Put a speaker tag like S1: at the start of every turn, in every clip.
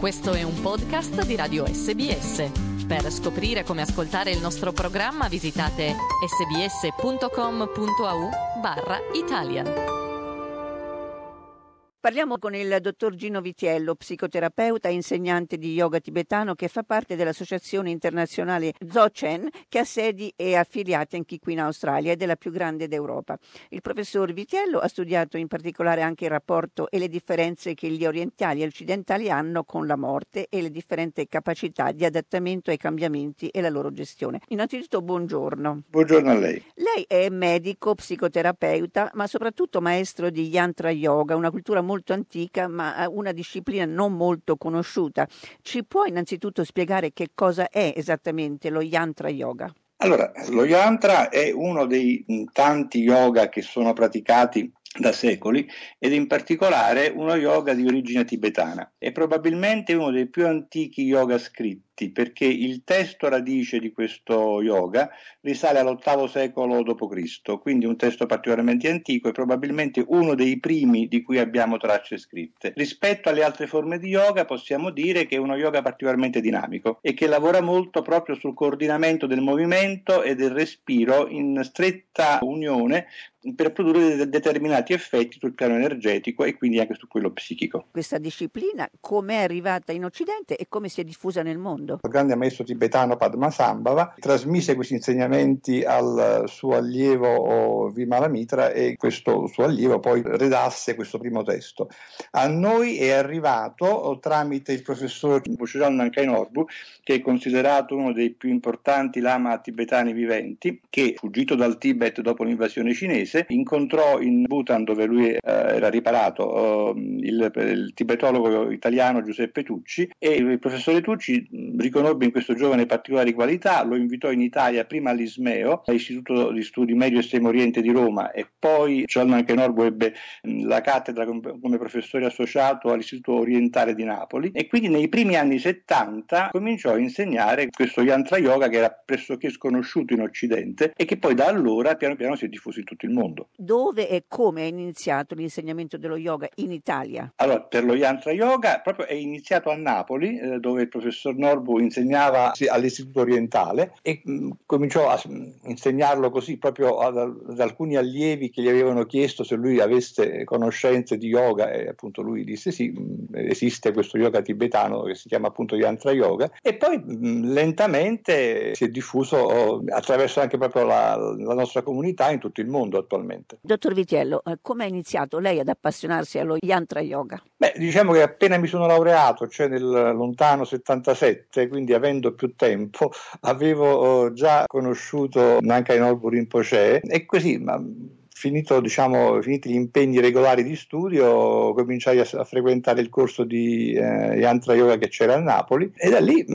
S1: Questo è un podcast di Radio SBS. Per scoprire come ascoltare il nostro programma visitate sbs.com.au/Italian.
S2: Parliamo con il dottor Gino Vitiello, psicoterapeuta e insegnante di yoga tibetano che fa parte dell'associazione internazionale Dzogchen, che ha sedi e affiliati anche qui in Australia ed è la più grande d'Europa. Il professor Vitiello ha studiato in particolare anche il rapporto e le differenze che gli orientali e gli occidentali hanno con la morte e le differenti capacità di adattamento ai cambiamenti e la loro gestione. Innanzitutto buongiorno.
S3: Buongiorno a lei.
S2: Lei è medico, psicoterapeuta, ma soprattutto maestro di Yantra Yoga, una cultura molto antica ma una disciplina non molto conosciuta. Ci può innanzitutto spiegare che cosa è esattamente lo Yantra Yoga?
S3: Allora, lo Yantra è uno dei tanti yoga che sono praticati da secoli ed in particolare uno yoga di origine tibetana. È probabilmente uno dei più antichi yoga scritti perché il testo radice di questo yoga risale all'VIII secolo d.C., quindi un testo particolarmente antico e probabilmente uno dei primi di cui abbiamo tracce scritte. Rispetto alle altre forme di yoga possiamo dire che è uno yoga particolarmente dinamico e che lavora molto proprio sul coordinamento del movimento e del respiro in stretta unione per produrre determinati effetti sul piano energetico e quindi anche su quello psichico.
S2: Questa disciplina come è arrivata in Occidente e come si è diffusa nel mondo?
S3: Il grande maestro tibetano Padmasambhava trasmise questi insegnamenti al suo allievo Vimalamitra e questo suo allievo poi redasse questo primo testo. A noi è arrivato tramite il professor Bhuchajal Namkhai Norbu, che è considerato uno dei più importanti lama tibetani viventi, che fuggito dal Tibet dopo l'invasione cinese incontrò in Bhutan, dove lui era riparato, il tibetologo italiano Giuseppe Tucci, e il professore Tucci riconobbe in questo giovane particolari qualità, lo invitò in Italia prima all'Ismeo, all'Istituto di Studi Medio Estremo Oriente di Roma, e poi Namkhai Norbu ebbe la cattedra come professore associato all'Istituto Orientale di Napoli e quindi nei primi anni 70 cominciò a insegnare questo Yantra Yoga che era pressoché sconosciuto in Occidente e che poi da allora piano piano si è diffuso in tutto il mondo.
S2: Dove e come è iniziato l'insegnamento dello yoga in Italia?
S3: Allora, per lo Yantra Yoga proprio è iniziato a Napoli, dove il professor Norbu insegnava all'Istituto Orientale e cominciò a insegnarlo così proprio ad alcuni allievi che gli avevano chiesto se lui avesse conoscenze di yoga e appunto lui disse sì, esiste questo yoga tibetano che si chiama appunto Yantra Yoga e poi lentamente si è diffuso attraverso anche proprio la nostra comunità in tutto il mondo attualmente.
S2: Dottor Vitiello, come ha iniziato lei ad appassionarsi allo Yantra Yoga?
S3: Diciamo che appena mi sono laureato, cioè nel lontano 77, quindi avendo più tempo, avevo già conosciuto Namkhai Norbu Rinpoche e così, finiti gli impegni regolari di studio, cominciai a frequentare il corso di Yantra Yoga che c'era a Napoli e da lì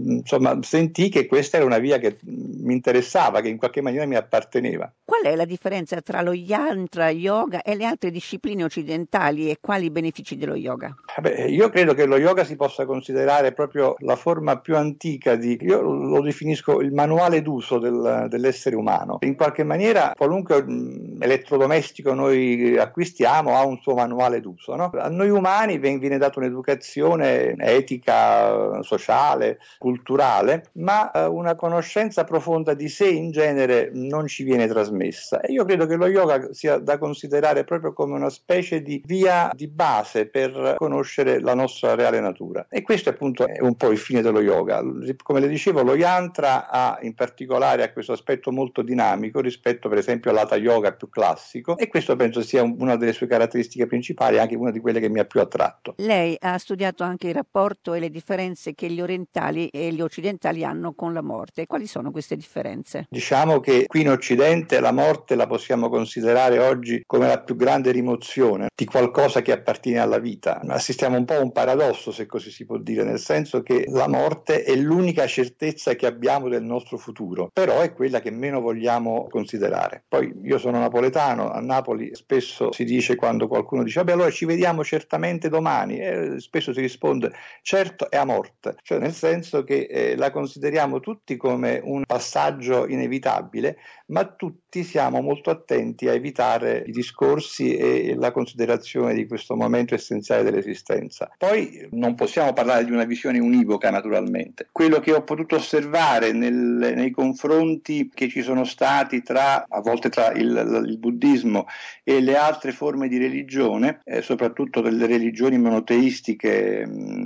S3: sentii che questa era una via che mi interessava, che in qualche maniera mi apparteneva.
S2: Qual è la differenza tra lo Yantra Yoga e le altre discipline occidentali e quali i benefici dello yoga?
S3: Io credo che lo yoga si possa considerare proprio la forma più antica io lo definisco il manuale d'uso dell'essere umano. In qualche maniera qualunque elettrodomestico noi acquistiamo ha un suo manuale d'uso, no? A noi umani viene data un'educazione etica, sociale, culturale, ma una conoscenza profonda di sé in genere non ci viene trasmessa e io credo che lo yoga sia da considerare proprio come una specie di via di base per conoscere la nostra reale natura e questo appunto è un po' il fine dello yoga. Come le dicevo, lo Yantra in particolare ha questo aspetto molto dinamico rispetto per esempio all'Hatha Yoga più classico e questo penso sia una delle sue caratteristiche principali, anche una di quelle che mi ha più attratto.
S2: Lei ha studiato anche il rapporto e le differenze che gli orientali e gli occidentali hanno con la morte. Quali sono queste differenze?
S3: Diciamo che qui in Occidente la morte la possiamo considerare oggi come la più grande rimozione di qualcosa che appartiene alla vita. Assistiamo un po' a un paradosso, se così si può dire, nel senso che la morte è l'unica certezza che abbiamo del nostro futuro, però è quella che meno vogliamo considerare. Poi io sono napoletano, a Napoli spesso si dice quando qualcuno dice vabbè allora ci vediamo certamente domani e spesso si risponde certo è a morte, cioè nel senso che la consideriamo tutti come un passaggio inevitabile ma tutti siamo molto attenti a evitare i discorsi e la considerazione di questo momento essenziale dell'esistenza. Poi non possiamo parlare di una visione univoca, naturalmente. Quello che ho potuto osservare nei confronti che ci sono stati a volte tra il buddismo e le altre forme di religione, soprattutto delle religioni monoteistiche,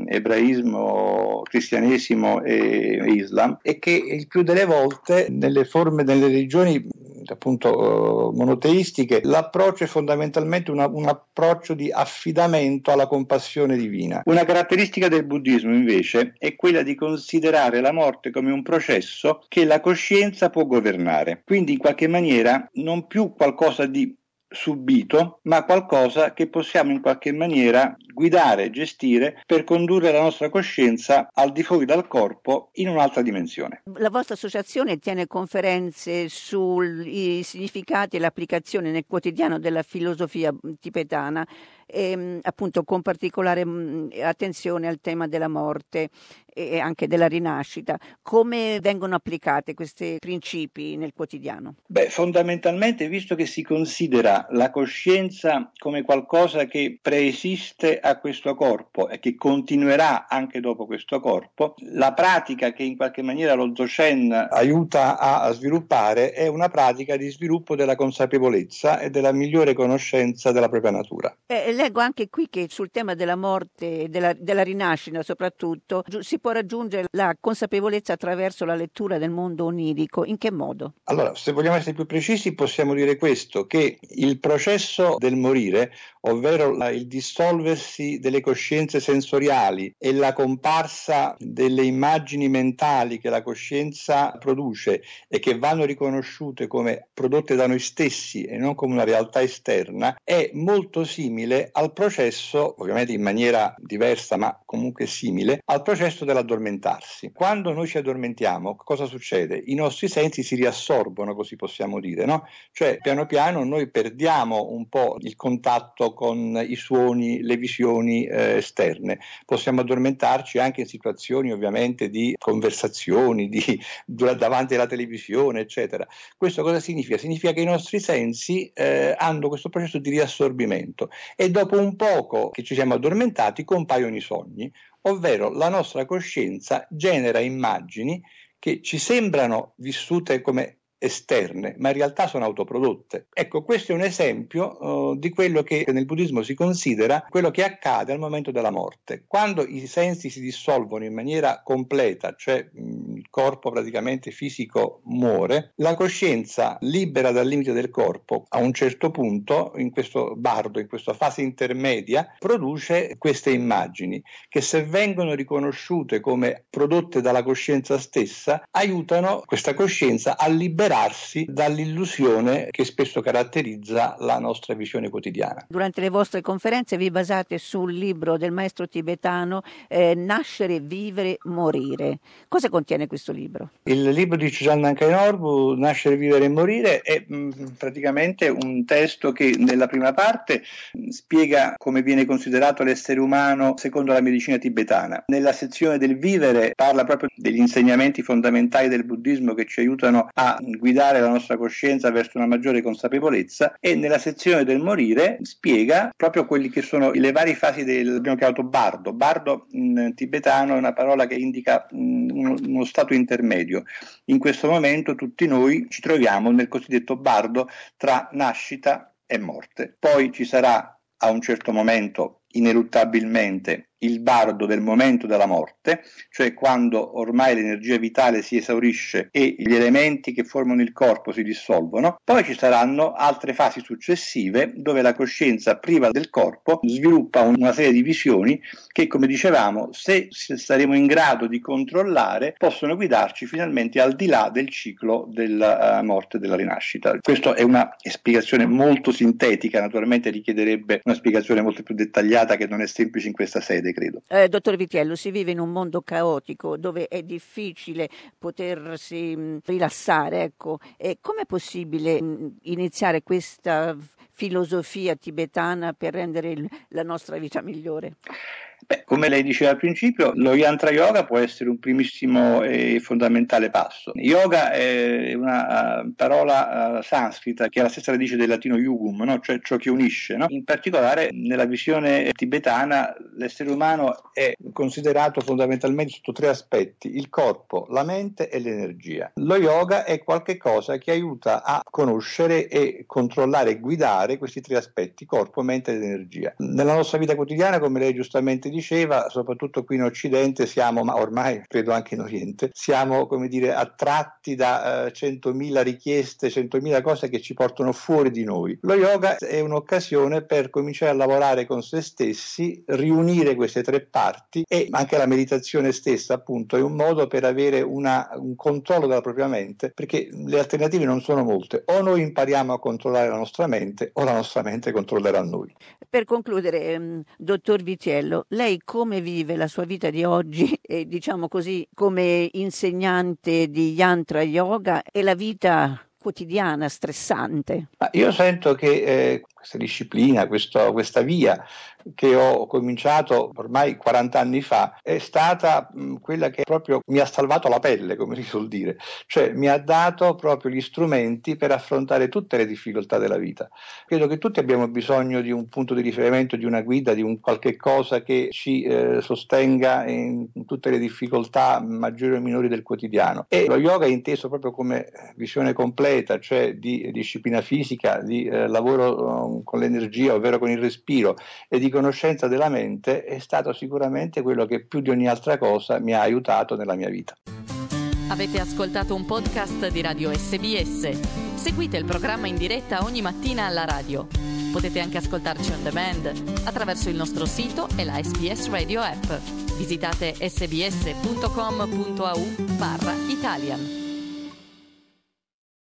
S3: ebraismo, cristianesimo e Islam, è che il più delle volte nelle religioni appunto monoteistiche l'approccio è fondamentalmente un approccio di affidamento alla compassione divina. Una caratteristica del buddismo invece è quella di considerare la morte come un processo che la coscienza può governare, quindi in qualche maniera non più qualcosa di subito, ma qualcosa che possiamo in qualche maniera guidare, gestire per condurre la nostra coscienza al di fuori dal corpo in un'altra dimensione.
S2: La vostra associazione tiene conferenze sui significati e l'applicazione nel quotidiano della filosofia tibetana e appunto con particolare attenzione al tema della morte e anche della rinascita. Come vengono applicate questi principi nel quotidiano?
S3: Fondamentalmente, visto che si considera la coscienza come qualcosa che preesiste a questo corpo e che continuerà anche dopo questo corpo, la pratica che in qualche maniera lo Dzogchen aiuta a sviluppare è una pratica di sviluppo della consapevolezza e della migliore conoscenza della propria natura.
S2: Leggo anche qui che sul tema della morte e della rinascita soprattutto si può raggiungere la consapevolezza attraverso la lettura del mondo onirico. In che modo?
S3: Allora, se vogliamo essere più precisi, possiamo dire questo, che il processo del morire, ovvero il dissolversi delle coscienze sensoriali e la comparsa delle immagini mentali che la coscienza produce e che vanno riconosciute come prodotte da noi stessi e non come una realtà esterna, è molto simile al processo, ovviamente in maniera diversa ma comunque simile, al processo dell'addormentarsi. Quando noi ci addormentiamo, cosa succede? I nostri sensi si riassorbono, così possiamo dire, no? Cioè piano piano noi perdiamo un po' il contatto con i suoni, le visioni esterne. Possiamo addormentarci anche in situazioni ovviamente di conversazioni, davanti alla televisione, eccetera. Questo cosa significa? Significa che i nostri sensi hanno questo processo di riassorbimento e dopo un poco che ci siamo addormentati compaiono i sogni, ovvero la nostra coscienza genera immagini che ci sembrano vissute come esterne, ma in realtà sono autoprodotte. Ecco, questo è un esempio di quello che nel buddismo si considera quello che accade al momento della morte. Quando i sensi si dissolvono in maniera completa, cioè il corpo praticamente fisico muore, la coscienza libera dal limite del corpo a un certo punto, in questo bardo, in questa fase intermedia, produce queste immagini che, se vengono riconosciute come prodotte dalla coscienza stessa, aiutano questa coscienza a liberarsi dall'illusione che spesso caratterizza la nostra visione quotidiana.
S2: Durante le vostre conferenze vi basate sul libro del maestro tibetano Nascere, vivere, morire. Cosa contiene questo libro? Il
S3: libro di Chögyam Namkha Norbu, Nascere, vivere e morire, è praticamente un testo che nella prima parte spiega come viene considerato l'essere umano secondo la medicina tibetana. Nella sezione del vivere parla proprio degli insegnamenti fondamentali del buddismo che ci aiutano a guidare la nostra coscienza verso una maggiore consapevolezza, e nella sezione del morire spiega proprio quelli che sono le varie fasi abbiamo chiamato bardo. Bardo in tibetano è una parola che indica uno stato intermedio. In questo momento tutti noi ci troviamo nel cosiddetto bardo tra nascita e morte. Poi ci sarà a un certo momento ineluttabilmente il bardo del momento della morte, cioè quando ormai l'energia vitale si esaurisce e gli elementi che formano il corpo si dissolvono. Poi ci saranno altre fasi successive dove la coscienza priva del corpo sviluppa una serie di visioni che, come dicevamo, se saremo in grado di controllare, possono guidarci finalmente al di là del ciclo della morte e della rinascita. Questa è una spiegazione molto sintetica, naturalmente richiederebbe una spiegazione molto più dettagliata che non è semplice in questa sede, credo.
S2: Dottor Vitiello, si vive in un mondo caotico dove è difficile potersi rilassare, ecco. E com'è possibile iniziare questa filosofia tibetana per rendere la nostra vita migliore?
S3: Come lei diceva al principio, lo Yantra Yoga può essere un primissimo e fondamentale passo. Yoga è una parola sanscrita che ha la stessa radice del latino yugum, no? Cioè ciò che unisce, no? In particolare nella visione tibetana l'essere umano è considerato fondamentalmente sotto 3 aspetti: il corpo, la mente e l'energia. Lo yoga è qualche cosa che aiuta a conoscere e controllare e guidare questi 3 aspetti: corpo, mente ed energia. Nella nostra vita quotidiana, come lei giustamente diceva, soprattutto qui in Occidente siamo, ma ormai credo anche in Oriente, siamo, come dire, attratti da 100.000 richieste, 100.000 cose che ci portano fuori di noi. Lo yoga è un'occasione per cominciare a lavorare con se stessi, riunire queste 3 parti, e anche la meditazione stessa appunto è un modo per avere un controllo della propria mente, perché le alternative non sono molte: o noi impariamo a controllare la nostra mente o la nostra mente controllerà noi.
S2: Per concludere, dottor Vitiello, lei come vive la sua vita di oggi, diciamo così, come insegnante di Yantra Yoga, e la vita quotidiana stressante?
S3: Io sento che questa disciplina, questa via che ho cominciato ormai 40 anni fa, è stata quella che proprio mi ha salvato la pelle, come si suol dire, cioè mi ha dato proprio gli strumenti per affrontare tutte le difficoltà della vita. Credo che tutti abbiamo bisogno di un punto di riferimento, di una guida, di un qualche cosa che ci sostenga in tutte le difficoltà maggiori o minori del quotidiano, e lo yoga è inteso proprio come visione completa, cioè di disciplina fisica, di lavoro con l'energia, ovvero con il respiro, e di conoscenza della mente, è stato sicuramente quello che più di ogni altra cosa mi ha aiutato nella mia vita.
S1: Avete ascoltato un podcast di Radio SBS. Seguite il programma in diretta ogni mattina alla radio. Potete anche ascoltarci on demand attraverso il nostro sito e la SBS Radio app. Visitate sbs.com.au/Italian.